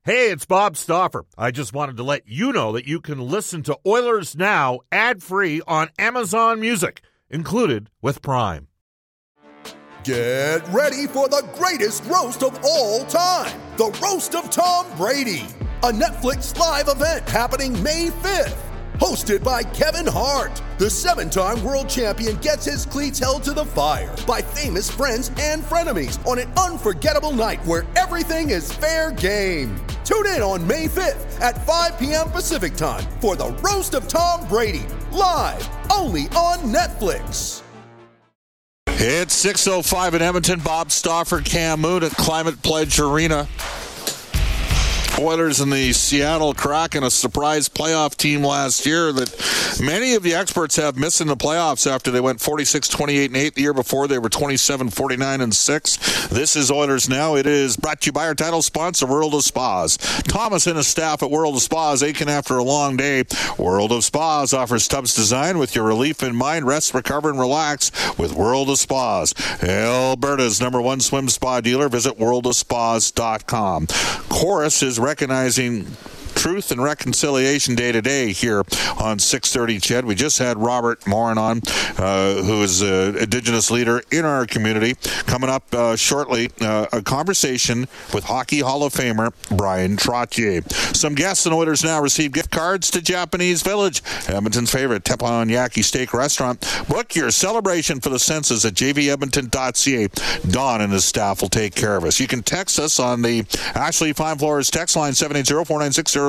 Hey, it's Bob Stauffer. I just wanted to let you know that you can listen to Oilers Now ad-free on Amazon Music, included with Prime. Get ready for the greatest roast of all time, the Roast of Tom Brady, a Netflix live event happening May 5th. Hosted by Kevin Hart, the 7-time world champion gets his cleats held to the fire by famous friends and frenemies on an unforgettable night where everything is fair game. Tune in on May 5th at 5 p.m. Pacific time for the Roast of Tom Brady, live only on Netflix. It's 6:05 in Edmonton. Bob Stauffer, Cam Moon at Climate Pledge Arena. Oilers and the Seattle Kraken, a surprise playoff team last year that many of the experts have missed in the playoffs after they went 46-28-8 the year before. They were 27-49-6. This is Oilers Now. It is brought to you by our title sponsor, World of Spas. Thomas and his staff at World of Spas, aching after a long day. World of Spas offers tubs designed with your relief in mind. Rest, recover, and relax with World of Spas. Alberta's #1 swim spa dealer. Visit worldofspas.com. Chorus is recognizing Truth and Reconciliation Day today here on 630 CHED. We just had Robert Morin on, who is an Indigenous leader in our community. Coming up shortly, a conversation with Hockey Hall of Famer Bryan Trottier. Some guests and Oilers Now receive gift cards to Japanese Village, Edmonton's favorite teppanyaki steak restaurant. Book your celebration for the senses at jvedmonton.ca. Don and his staff will take care of us. You can text us on the Ashley Fine Floors text line 780-496-0063.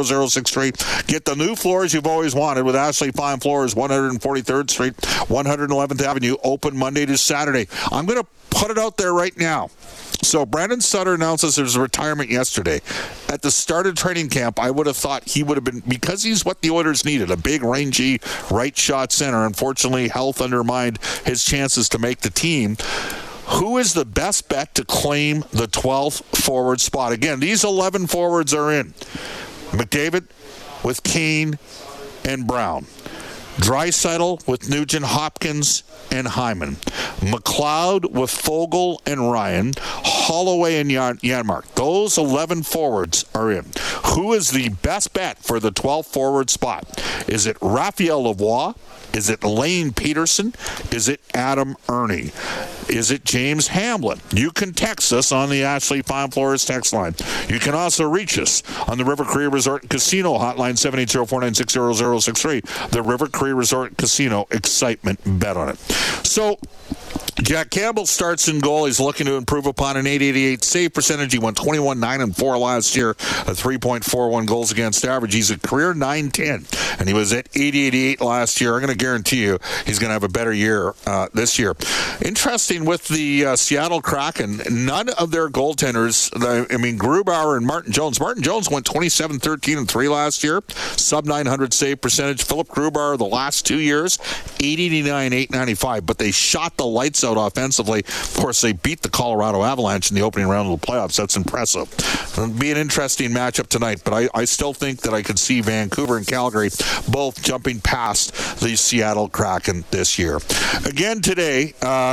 Get the new floors you've always wanted with Ashley Fine Floors, 143rd Street, 111th Avenue, open Monday to Saturday. I'm going to put it out there right now. So Brandon Sutter announces his retirement yesterday. At the start of training camp, I would have thought he would have been, because he's what the Oilers needed, a big, rangy, right shot center. Unfortunately, health undermined his chances to make the team. Who is the best bet to claim the 12th forward spot? Again, these 11 forwards are in. McDavid with Kane and Brown. Draisaitl with Nugent Hopkins and Hyman. McLeod with Fogle and Ryan. Holloway and Janmark. Those 11 forwards are in. Who is the best bet for the 12th forward spot? Is it Raphael Lavoie? Is it Lane Peterson? Is it Adam Ernie? Is it James Hamblin? You can text us on the Ashley Fine Floors text line. You can also reach us on the River Cree Resort and Casino hotline 780-496-0063. The River Cree Resort Casino excitement bet on it. So Jack Campbell starts in goal. He's looking to improve upon an .888 save percentage. He won 21-9-4 last year, a 3.41 goals against average. He's a career .910, and he was at .888 last year. I'm going to guarantee you he's going to have a better year this year. Interesting with the Seattle Kraken, none of their goaltenders, Grubauer and Martin Jones. Martin Jones went 27-13-3 last year, sub-900 save percentage. Philip Grubauer the last 2 years, .889, .895, but they shot the lights out offensively. Of course, they beat the Colorado Avalanche in the opening round of the playoffs. That's impressive. It'll be an interesting matchup tonight, but I still think that I could see Vancouver and Calgary both jumping past the Seattle Kraken this year. Again today,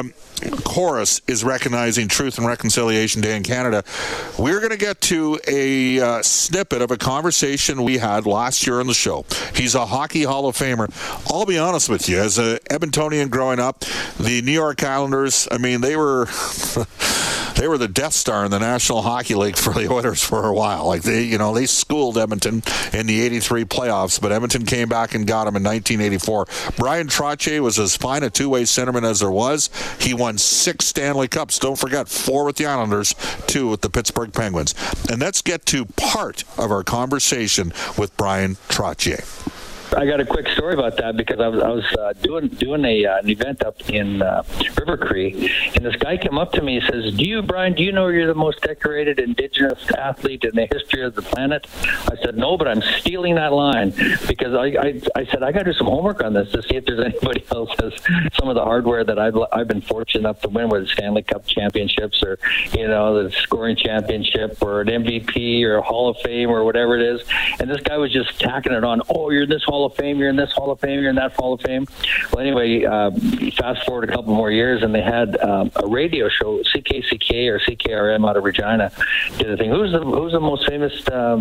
Chorus is recognizing Truth and Reconciliation Day in Canada. We're going to get to a snippet of a conversation we had last year on the show. He's a Hockey Hall of Famer. I'll be honest with you, as an Edmontonian growing up, the New York Islanders, they were the Death Star in the National Hockey League for the Oilers for a while. Like they schooled Edmonton in the 83 playoffs, but Edmonton came back and got him in 1984. Bryan Trottier was as fine a two-way centerman as there was. He won 6 Stanley Cups. Don't forget, 4 with the Islanders, 2 with the Pittsburgh Penguins. And let's get to part of our conversation with Bryan Trottier. I got a quick story about that because I was doing an event up in River Cree, and this guy came up to me and says, Bryan, do you know you're the most decorated Indigenous athlete in the history of the planet? I said, no, but I'm stealing that line because I said, I got to do some homework on this to see if there's anybody else has some of the hardware that I've been fortunate enough to win, whether it's Stanley Cup championships or, the scoring championship or an MVP or a Hall of Fame or whatever it is. And this guy was just tacking it on. Oh, you're in this Hall of Fame. You're in this Hall of Fame. You're in that Hall of Fame. Well, anyway, fast forward a couple more years, and they had a radio show, CKCK or CKRM out of Regina, did a thing. Who's the most famous?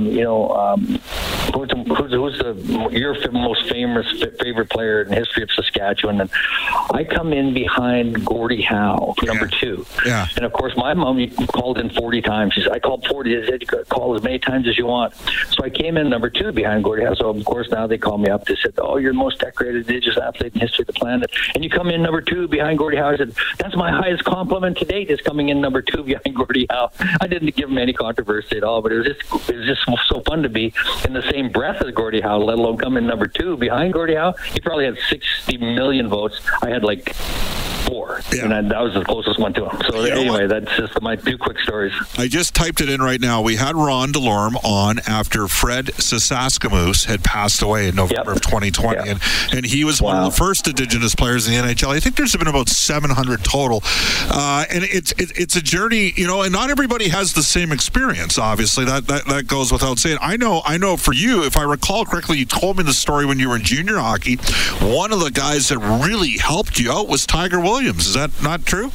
Who's your most famous favorite player in the history of Saskatchewan? And I come in behind Gordie Howe, number 2. Yeah. And of course, my mom called in 40 times. She said, I called 40. They said, you could call as many times as you want. So I came in number 2 behind Gordie Howe. So of course now they call me up. They said, oh, you're the most decorated Indigenous athlete in the history of the planet, and you come in number 2 behind Gordie Howe. I said, that's my highest compliment to date, is coming in number 2 behind Gordie Howe. I didn't give him any controversy at all, but it was just so fun to be in the same breath as Gordie Howe, let alone come in number 2 behind Gordie Howe. He probably had 60 million votes. I had like 4, and that was the closest one to him. So anyway, that's just my 2 quick stories. I just typed it in right now. We had Ron DeLorme on after Fred Sasaskamoose had passed away in November of 2020, and he was one of the first Indigenous players in the NHL. I think there's been about 700 total, and it's a journey, and not everybody has the same experience. Obviously, that goes without saying. I know for you, if I recall correctly, you told me the story when you were in junior hockey. One of the guys that really helped you out was Tiger Williams. Is that not true?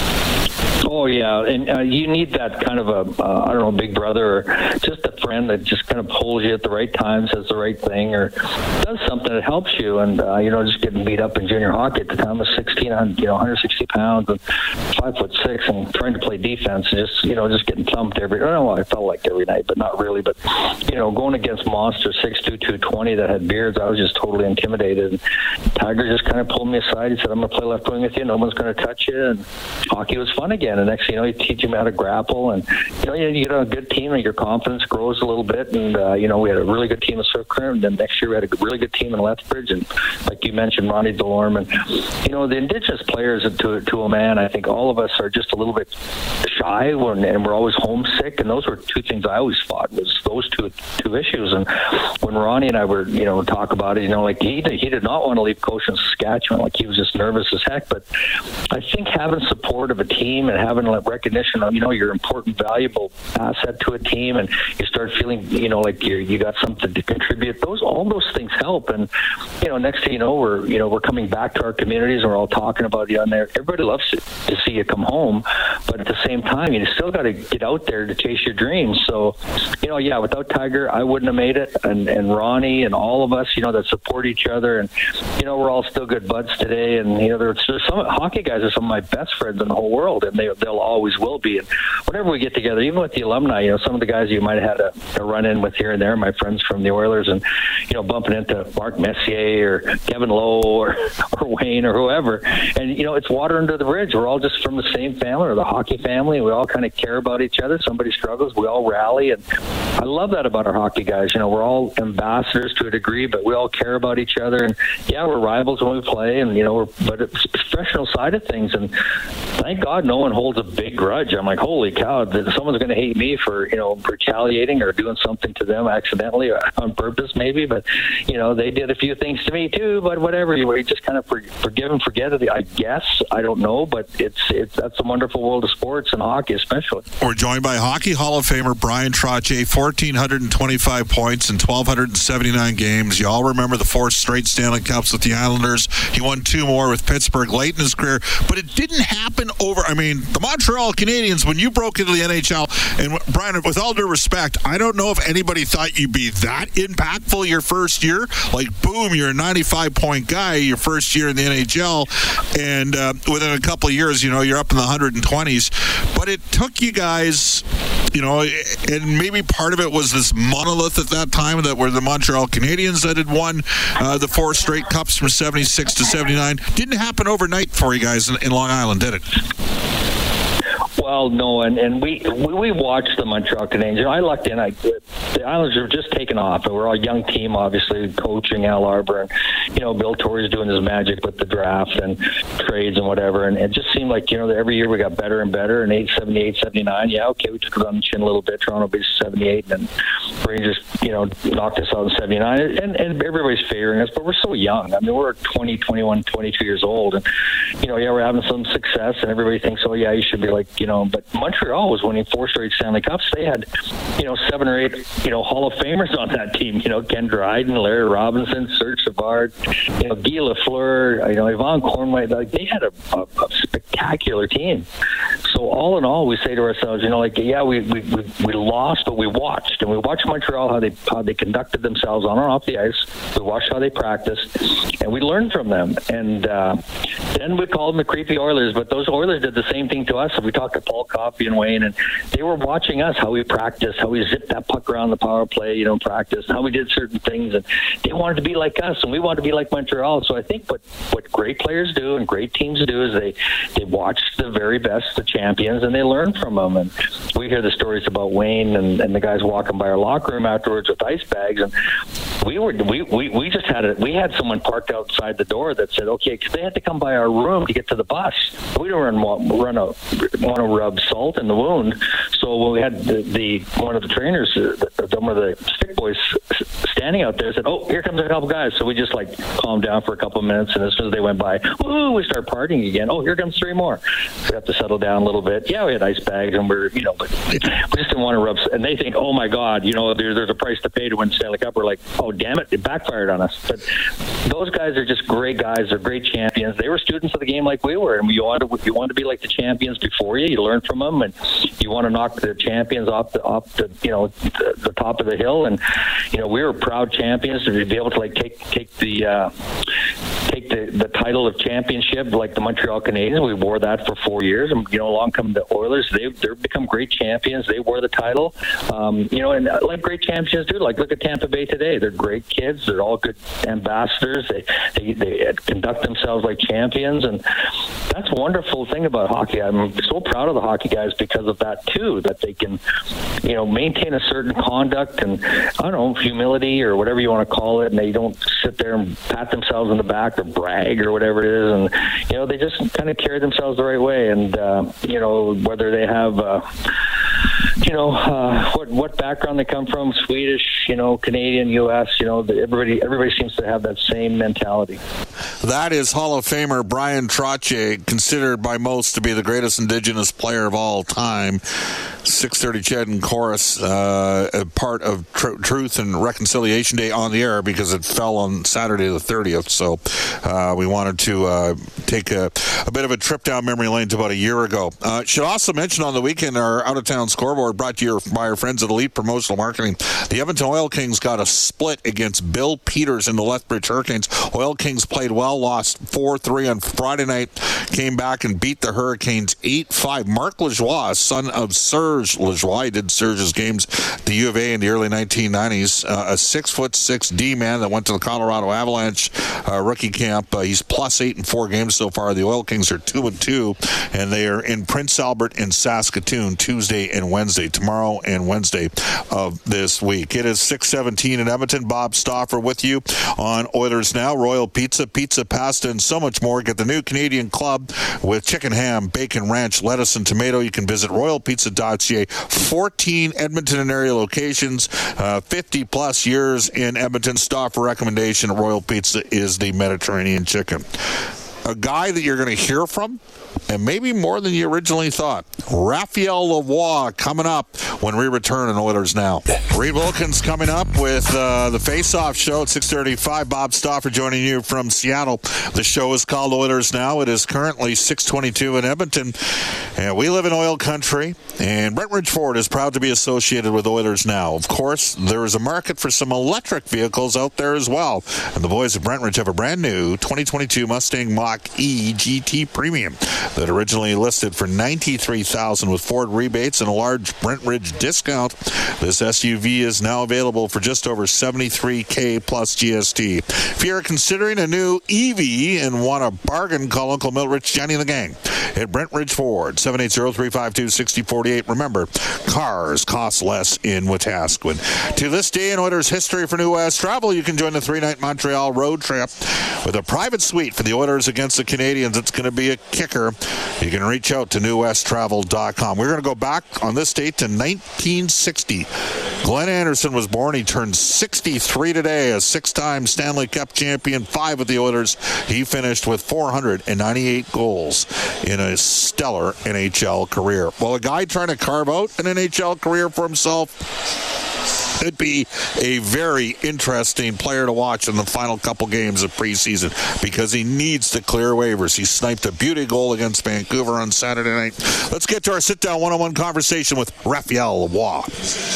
Oh, yeah. And you need that kind of a big brother or just a friend that just kind of pulls you at the right time, says the right thing, or does something that helps you. And, just getting beat up in junior hockey at the time, I was 160 pounds and 5'6", and trying to play defense and just getting thumped I felt like every night, but not really. But, going against monsters, 6'2", 220 that had beards, I was just totally intimidated. And Tiger just kind of pulled me aside. He said, I'm going to play left wing with you. No one's going to touch you. And hockey was fun again. And next thing you know, he teach him how to grapple, and you get on a good team, and your confidence grows a little bit. And we had a really good team in Surf Current, and then next year we had a really good team in Lethbridge, and like you mentioned, Ronnie DeLorme, and the Indigenous players to a man. I think all of us are just a little bit shy, and we're always homesick, and those were 2 things I always fought, was those two issues. And when Ronnie and I were talk about it, like he did not want to leave coaching Saskatchewan, like he was just nervous as heck. But I think having support of a team and having recognition of your important, valuable asset to a team, and you start feeling like you got something to contribute. All those things help. And next thing you know, we're coming back to our communities, and we're all talking about you on there. Everybody loves to see you come home, but at the same time, you still got to get out there to chase your dreams. So without Tiger, I wouldn't have made it. And Ronnie and all of us, that support each other, and we're all still good buds today. And there's some hockey guys are some of my best friends in the whole world, and they'll always will be. And whenever we get together, even with the alumni, some of the guys you might have had a run in with here and there, my friends from the Oilers, and bumping into Mark Messier or Kevin Lowe or Wayne or whoever, and it's water under the bridge. We're all just from the same family, or the hockey family. We all kind of care about each other. Somebody struggles, we all rally, and I love that about our hockey guys. We're all ambassadors to a degree, but we all care about each other. And we're rivals when we play, and but it's the professional side of things. And thank God no one holds a big grudge. I'm like, holy cow, someone's going to hate me for retaliating or doing something to them accidentally or on purpose maybe. But they did a few things to me too. But whatever, you just kind of forgive and forget it. I guess I don't know, but that's a wonderful world of sports and hockey especially. We're joined by Hockey Hall of Famer Bryan Trottier, 1,425 points in 1,279 games. You all remember the 4 straight Stanley Cups with the Islanders. He won 2 more with Pittsburgh late in his career, but it didn't happen the Montreal Canadiens, when you broke into the NHL, and Bryan, with all due respect, I don't know if anybody thought you'd be that impactful your first year. Like, boom, you're a 95-point guy your first year in the NHL, and within a couple of years, you're up in the 120s. But it took you guys, and maybe part of it was this monolith at that time that were the Montreal Canadiens that had won the 4 straight cups from 76 to 79. Didn't happen overnight for you guys in Long Island, did it? Well, no, and we watched the Montreal Canadiens. I lucked in. The Islanders were just taking off, and we're all a young team, obviously, coaching Al Arbour, and Bill Torrey's doing his magic with the draft and trades and whatever. And it just seemed like every year we got better and better. And 78, 79, we took it on the chin a little bit. Toronto beat 78, and Rangers, knocked us out in 79, and everybody's favoring us, but we're so young. I mean, we're 20, 21, 22 years old, and, we're having some success, and everybody thinks, oh, yeah, you should be like, but Montreal was winning 4 straight Stanley Cups. They had, 7 or 8, Hall of Famers on that team, Ken Dryden, Larry Robinson, Serge Savard, Guy Lafleur, Yvonne Cornway. Like, they had a spectacular team. So all in all, we say to ourselves, we lost, but we watched, and we watched Montreal how they conducted themselves on and off the ice. We watched how they practiced, and we learned from them. And then we called them the creepy Oilers, but those Oilers did the same thing to us. So we talked to Paul Coffey and Wayne, and they were watching us, how we practiced, how we zipped that puck around the power play, practice, how we did certain things, and they wanted to be like us, and we wanted to be like Montreal. So I think what great players do and great teams do is they watch the very best, the champions, and they learn from them. And we hear the stories about Wayne and the guys walking by our locker room afterwards with ice bags, and we just had someone parked outside the door that said, okay, because they had to come by our room to get to the bus. We didn't want to rub salt in the wound. So when we had one of the trainers, one of the stick boys standing out there, said, oh, here comes a couple guys. So we just calmed down for a couple of minutes, and as soon as they went by, we start partying again. Oh, here comes 3 more. We have to settle down a little bit. Yeah, we had ice bags, and but we just didn't want to rub. And they think, oh my God, there's a price to pay to win Stanley Cup. We're like, oh damn it backfired on us. But those guys are just great guys. They're great champions. They were students of the game like we were, and you want to be like the champions before you. You learn from them, and you want to knock the champions off the top of the hill. And we were proud champions to be able to take the title of championship like the Montreal Canadiens. We wore that for 4 years, and along come the Oilers. They've become great champions. They wore the title, and like great champions do. Like look at Tampa Bay today. They're great kids. They're all good ambassadors. They conduct themselves like champions, and that's a wonderful thing about hockey. I'm so proud of the hockey guys because of that too. That they can, maintain a certain conduct and humility or whatever you want to call it, and they don't sit there and pat themselves in the back or brag or whatever it is, and they just kind of carry themselves the right way. And whether they have what background they come from, Swedish, Canadian, U.S., everybody seems to have that same mentality. That is Hall of Famer Bryan Trottier, considered by most to be the greatest Indigenous player of all time. 6:30 Ched and Chorus, a part of Truth and Reconciliation Day on the air because it fell on Saturday the 30th. So we wanted to take a bit of a trip down memory lane to about a year ago. Should also mention on the weekend our out-of-town scoreboard brought to you by our friends at Elite Promotional Marketing. The Edmonton Oil Kings got a split against Bill Peters and the Lethbridge Hurricanes. Oil Kings played well, lost 4-3 on Friday night, came back and beat the Hurricanes 8-5. Marc Lajoie, son of Serge Lajoie, did Serge's games at the U of A in the early 1990s. A 6'6" D-man that went to the Colorado Avalanche rookie camp. He's +8 in 4 games so far. The Oil Kings are 2-2, and they are in Prince Albert and Saskatoon Tuesday and Wednesday, tomorrow and Wednesday of this week. It is 6:17 in Edmonton. Bob Stauffer with you on Oilers Now. Royal Pizza, pizza, pasta, and so much more. Get the new Canadian Club with chicken, ham, bacon, ranch, lettuce, and tomato. You can visit royalpizza.ca. 14 Edmonton and area locations, 50-plus years in Edmonton. Stauffer recommendation at Royal Pizza is the Mediterranean chicken. A guy that you're going to hear from, and maybe more than you originally thought. Raphael Lavoie coming up when we return on Oilers Now. Reed Wilkins coming up with the Face-Off Show at 6:35. Bob Stauffer joining you from Seattle. The show is called Oilers Now. It is currently 6:22 in Edmonton, and we live in oil country, and Brentridge Ford is proud to be associated with Oilers Now. Of course, there is a market for some electric vehicles out there as well, and the boys of Brentridge have a brand new 2022 Mustang Mach-E GT Premium that originally listed for $93,000 with Ford rebates and a large Brentridge discount. This SUV is now available for just over $73,000 plus GST. If you're considering a new EV and want a bargain, call Uncle Milt, Rich, Jenny, and the gang at Brentridge Ford, 780-352-6048. Remember, cars cost less in Wetaskiwin. To this day in Oilers history for New West Travel, you can join the 3-night Montreal road trip with a private suite for the Oilers against the Canadiens. It's going to be a kicker. You can reach out to newwesttravel.com. We're going to go back on this date to 1960. Glenn Anderson was born. He turned 63 today, a 6-time Stanley Cup champion, 5 with the Oilers. He finished with 498 goals in a stellar NHL career. Well, a guy trying to carve out an NHL career for himself could be a very interesting player to watch in the final couple games of preseason because he needs to clear waivers. He sniped a beauty goal against Vancouver on Saturday night. Let's get to our sit-down one-on-one conversation with Raphael Lavoie.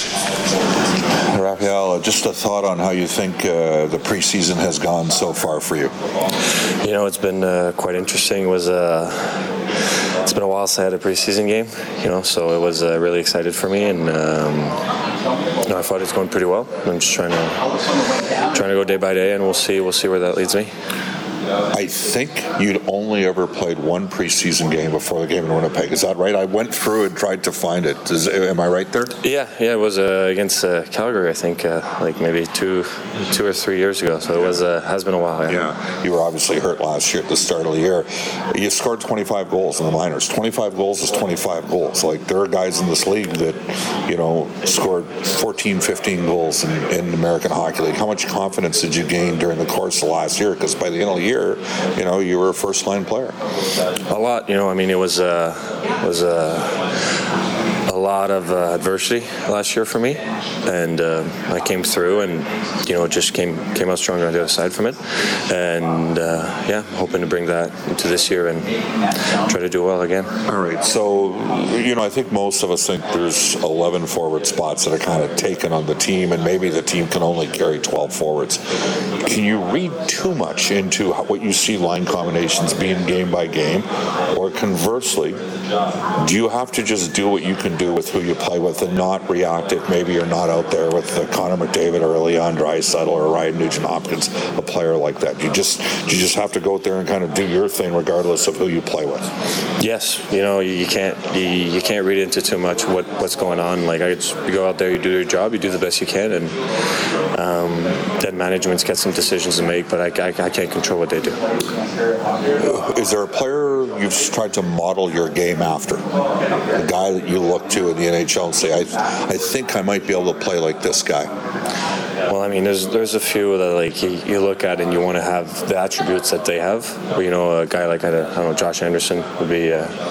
Raphael, just a thought on how you think the preseason has gone so far for you. You know, it's been quite interesting. It's been a while since I had a preseason game, so it was really excited for me, and I thought it's going pretty well. I'm just trying to go day by day, and we'll see where that leads me. I think you'd only ever played one preseason game before the game in Winnipeg. Is that right? I went through and tried to find it. Am I right there? Yeah, it was against Calgary, I think, like maybe two or 3 years ago. So it has been a while. Yeah, you were obviously hurt last year at the start of the year. You scored 25 goals in the minors. 25 goals is 25 goals. Like, there are guys in this league that, scored 14, 15 goals in the American Hockey League. How much confidence did you gain during the course of last year? Because by the end of the year, you were a first-line player. A lot, I mean, it was a lot of adversity last year for me, and I came through and just came out stronger on the other side from it, and hoping to bring that into this year and try to do well again. All right, so I think most of us think there's 11 forward spots that are kind of taken on the team, and maybe the team can only carry 12 forwards. Can you read too much into what you see line combinations being game by game, or conversely, do you have to just do what you can do with who you play with and not react if maybe you're not out there with Connor McDavid or Leon Draisaitl or Ryan Nugent-Hopkins, a player like that? Do you just have to go out there and kind of do your thing regardless of who you play with? Yes, you can't read into too much what's going on. Like, you go out there, you do your job, you do the best you can, and then management's got some decisions to make, but I can't control what they do. Is there a player you've tried to model your game after? A guy that you look to in the NHL and say, I think I might be able to play like this guy? Well, I mean, there's a few that you look at and you want to have the attributes that they have. A guy like Josh Anderson would be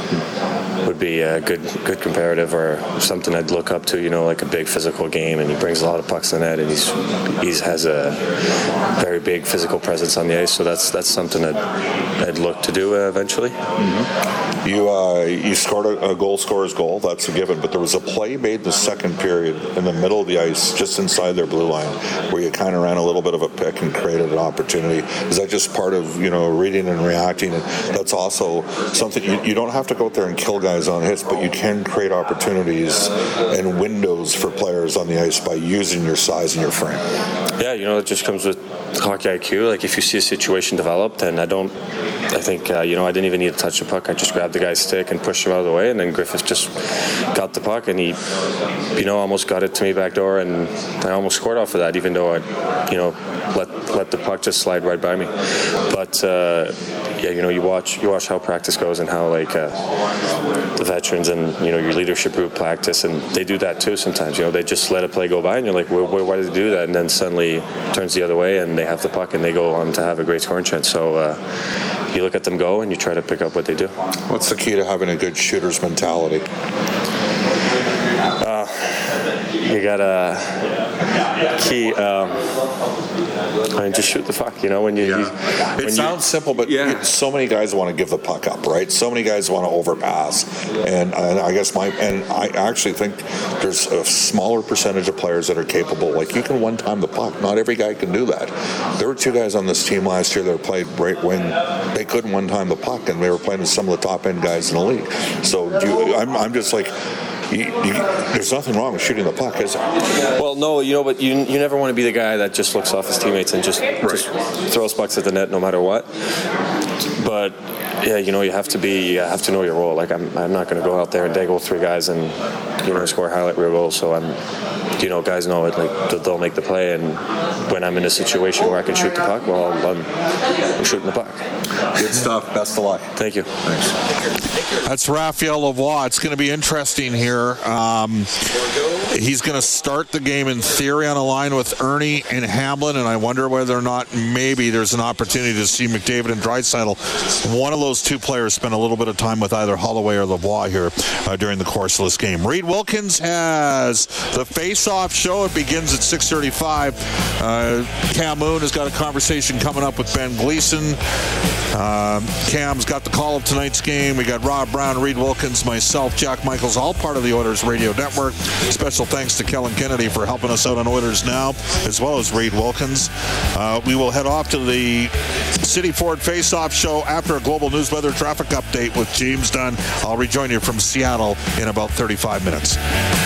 a good comparative, or something I'd look up to. Like a big physical game, and he brings a lot of pucks in the net, and he has a very big physical presence on the ice. So that's something I'd look to do eventually. Mm-hmm. You scored a goal scorer's goal. That's a given. But there was a play made in the second period in the middle of the ice, just inside their blue line, where you kind of ran a little bit of a pick and created an opportunity. Is that just part of reading and reacting? And that's also something you don't have to go out there and kill guys on hits, but you can create opportunities and windows for players on the ice by using your size and your frame. Yeah, it just comes with hockey IQ. Like, if you see a situation develop, then I didn't even need to touch the puck. I just grabbed the guy's stick and pushed him out of the way, and then Griffith just got the puck, and he, almost got it to me back door, and I almost scored off of that, even though I, let the puck just slide right by me. But you watch how practice goes and how the veterans and your leadership group practice, and they do that too sometimes. They just let a play go by, and you're like, why did they do that? And then suddenly it turns the other way, and they have the puck, and they go on to have a great scoring chance. So you look at them go, and you try to pick up what they do. What's the key to having a good shooter's mentality? You got a key. Just shoot the puck. When you. It sounds simple, but so many guys want to give the puck up, right? So many guys want to overpass, and I guess I actually think there's a smaller percentage of players that are capable. Like, you can one-time the puck. Not every guy can do that. There were 2 guys on this team last year that played right wing. They couldn't one-time the puck, and they were playing with some of the top-end guys in the league. So I'm just like. There's nothing wrong with shooting the puck, is there? Well, no, but you never want to be the guy that just looks off his teammates and just throws pucks at the net no matter what. But yeah, you have to know your role. Like, I'm not going to go out there and dangle 3 guys and score highlight reel goals. So guys know it. Like they'll make the play, and when I'm in a situation where I can shoot the puck, well, I'm shooting the puck. Good stuff. Best of luck. Thank you. Thanks. That's Raphael Lavoie. It's going to be interesting here. He's going to start the game in theory on a line with Ernie and Hamblin, and I wonder whether or not maybe there's an opportunity to see McDavid and Draisaitl. One of those two players spend a little bit of time with either Holloway or Lavoie here during the course of this game. Reed Wilkins has the face-off show. It begins at 6:35. Cam Moon has got a conversation coming up with Ben Gleason. Cam's got the call of tonight's game. We got Rob Brown, Reed Wilkins, myself, Jack Michaels, all part of the Oilers Radio Network. Special thanks to Kellen Kennedy for helping us out on Oilers Now, as well as Reed Wilkins. We will head off to the City Ford Face-Off show after a global news weather traffic update with James Dunn. I'll rejoin you from Seattle in about 35 minutes.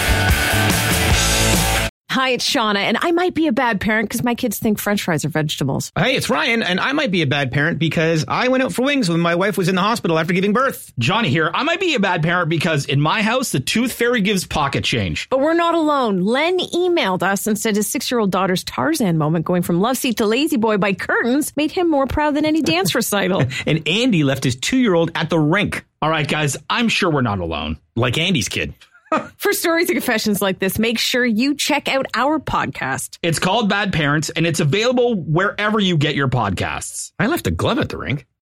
Hi, it's Shauna, and I might be a bad parent because my kids think French fries are vegetables. Hey, it's Ryan, and I might be a bad parent because I went out for wings when my wife was in the hospital after giving birth. Johnny here. I might be a bad parent because in my house, the tooth fairy gives pocket change. But we're not alone. Len emailed us and said his 6-year-old daughter's Tarzan moment going from love seat to lazy boy by curtains made him more proud than any dance recital. And Andy left his 2-year-old at the rink. All right, guys, I'm sure we're not alone. Like Andy's kid. For stories and confessions like this, make sure you check out our podcast. It's called Bad Parents, and it's available wherever you get your podcasts. I left a glove at the rink.